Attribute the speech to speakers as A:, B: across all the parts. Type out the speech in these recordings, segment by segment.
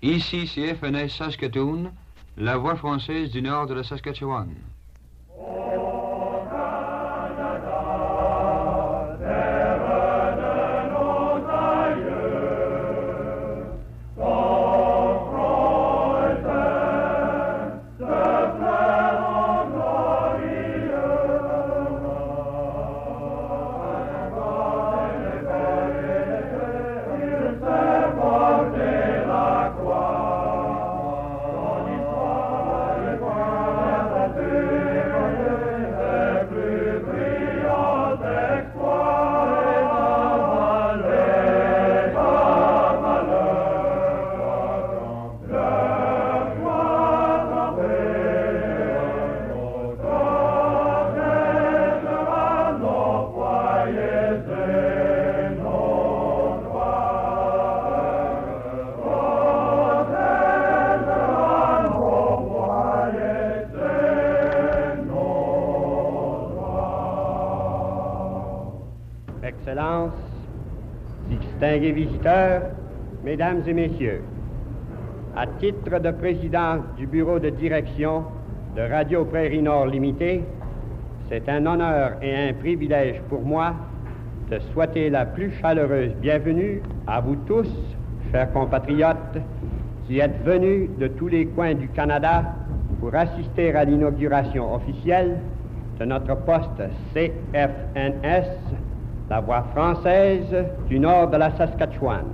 A: Ici, c'est FNS Saskatoon, la voix française du nord de la Saskatchewan.
B: Excellences, distingués visiteurs, Mesdames et Messieurs, à titre de président du bureau de direction de Radio Prairie Nord Limité, c'est un honneur et un privilège pour moi de souhaiter la plus chaleureuse bienvenue à vous tous, chers compatriotes, qui êtes venus de tous les coins du Canada pour assister à l'inauguration officielle de notre poste CFNS, la voix française du nord de la Saskatchewan.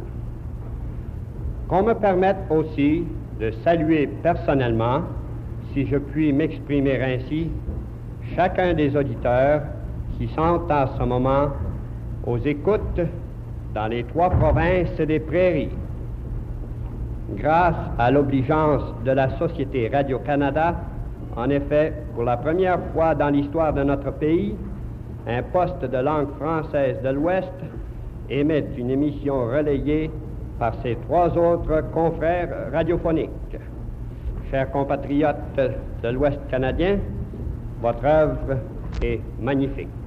B: Qu'on me permette aussi de saluer personnellement, si je puis m'exprimer ainsi, chacun des auditeurs qui sont en ce moment aux écoutes dans les 3 provinces des Prairies. Grâce à l'obligeance de la Société Radio-Canada, en effet, pour la première fois dans l'histoire de notre pays, un poste de langue française de l'Ouest émet une émission relayée par ses 3 autres confrères radiophoniques. Chers compatriotes de l'Ouest canadien, votre œuvre est magnifique.